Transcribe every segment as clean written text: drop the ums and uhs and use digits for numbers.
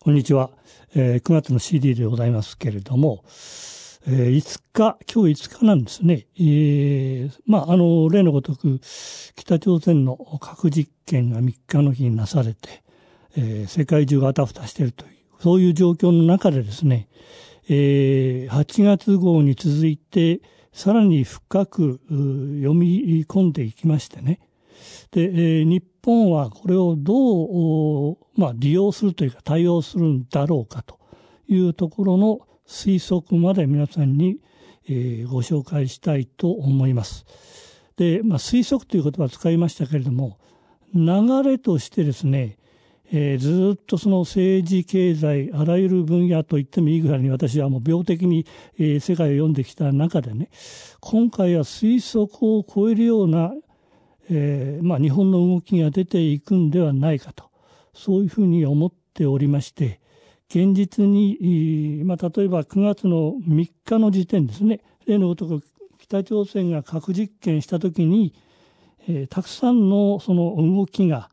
こんにちは、9月の CD でございますけれども、今日5日なんですね。例のごとく北朝鮮の核実験が3日の日になされて、世界中があたふたしているというそういう状況の中でですね、8月号に続いてさらに深く読み込んでいきましてね。で、日本はこれをどう、利用するというか対応するんだろうかというところの推測まで皆さんに、ご紹介したいと思います。で、推測という言葉を使いましたけれども、流れとしてですね、ずっとその政治経済あらゆる分野と言ってもいいぐらいに私はもう病的に、世界を読んできた中でね、今回は推測を超えるような日本の動きが出ていくんではないかと、そういうふうに思っておりまして、現実に、例えば9月の3日の時点ですね、例のごとく北朝鮮が核実験したときに、たくさんのその動きが、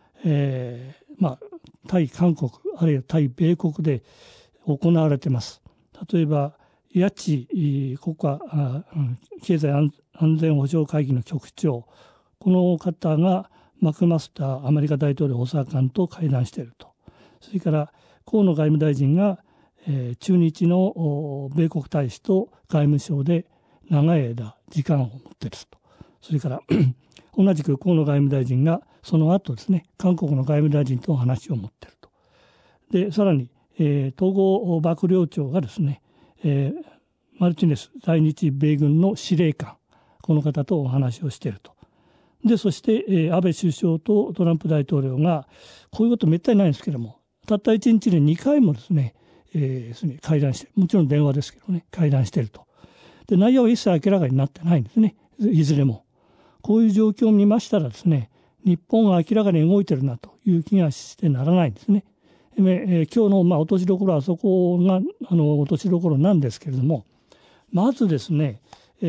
対韓国あるいは対米国で行われています。例えば谷地国家経済安全保障会議の局長、この方がマクマスターアメリカ大統領補佐官と会談していると。それから河野外務大臣が、駐日の米国大使と外務省で長い間時間を持っていると。それから同じく河野外務大臣がその後ですね、韓国の外務大臣と話を持っていると。でさらに、統合幕僚長がですね、マルティネス在日米軍の司令官、この方とお話をしていると。でそして、安倍首相とトランプ大統領がこういうことめったにないんですけども、たった1日で2回もですね、会談して、もちろん電話ですけどね、会談していると。で内容は一切明らかになってないんですね、いずれも。こういう状況を見ましたらですね、日本が明らかに動いているなという気がしてならないんですね。今日の落としどころはそこが落としどころなんですけれども、まずですね、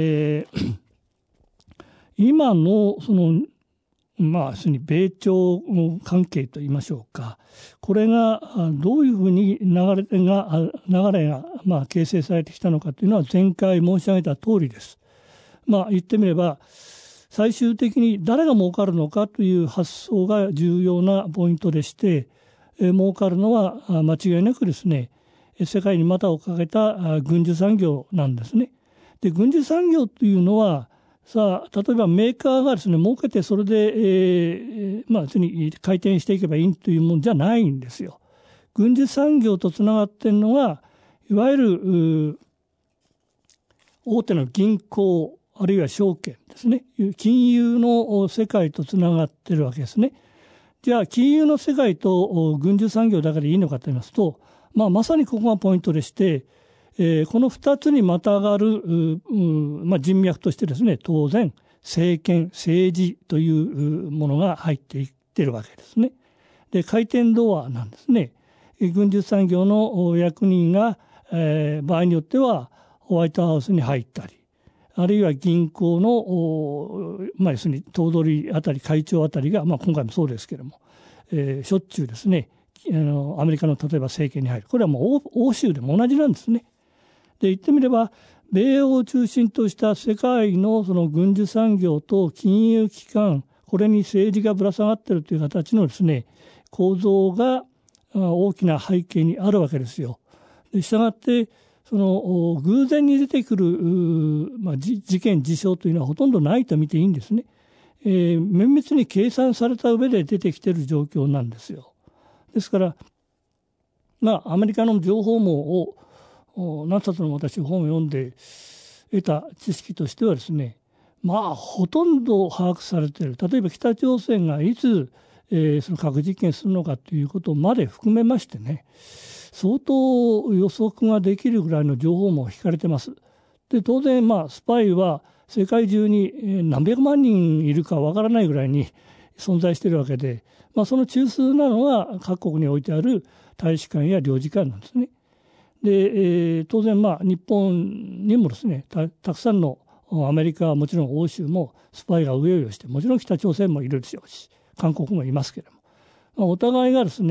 今のその米朝関係といいましょうか、これがどういうふうに流れが形成されてきたのかというのは前回申し上げた通りです。言ってみれば最終的に誰が儲かるのかという発想が重要なポイントでして、儲かるのは間違いなくですね、世界に股をかけた軍需産業なんですね。で軍需産業というのは例えばメーカーがですね儲けてそれで、別に回転していけばいいというものじゃないんですよ。軍需産業とつながっているのがいわゆる大手の銀行あるいは証券ですね、金融の世界とつながっているわけですね。じゃあ金融の世界と軍需産業だけでいいのかと言いますと、まさにここがポイントでして、この2つにまたがる、人脈としてですね、当然政権政治というものが入っていっているわけですね。で回転ドアなんですね。軍需産業の役人が、場合によってはホワイトハウスに入ったり、あるいは銀行の、要するに頭取あたり会長あたりが、今回もそうですけれども、しょっちゅうですね、アメリカの例えば政権に入る。これはもう欧州でも同じなんですね。で言ってみれば米欧を中心とした世界のその軍需産業と金融機関、これに政治がぶら下がっているという形のですね構造が大きな背景にあるわけですよ。したがってその偶然に出てくる、事件事象というのはほとんどないと見ていいんですね。綿密に計算された上で出てきている状況なんですよ。ですからアメリカの情報網を何冊も私本を読んで得た知識としてはですね、ほとんど把握されている。例えば北朝鮮がいつ、その核実験するのかということまで含めましてね、相当予測ができるぐらいの情報も引かれてます。で当然スパイは世界中に何百万人いるかわからないぐらいに存在しているわけで、その中枢なのは各国に置いてある大使館や領事館なんですね。で、当然日本にもですね たくさんのアメリカはもちろん欧州もスパイがうようよして、もちろん北朝鮮もいるでしょうし韓国もいますけれども、お互いがですね、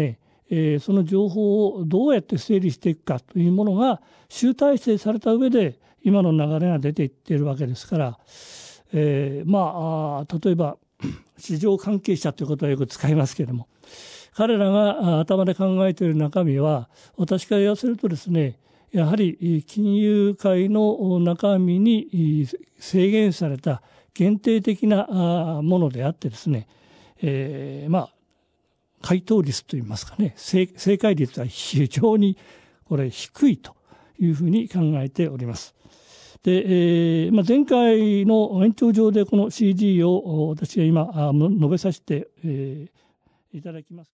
その情報をどうやって整理していくかというものが集大成された上で今の流れが出ていっているわけですから、例えば市場関係者ということはよく使いますけれども、彼らが頭で考えている中身は、私から言わせるとですね、やはり金融界の中身に制限された限定的なものであってですね、回答率といいますかね、正解率は非常にこれ低いというふうに考えております。で、前回の延長上でこの CG を私が今述べさせていただきます。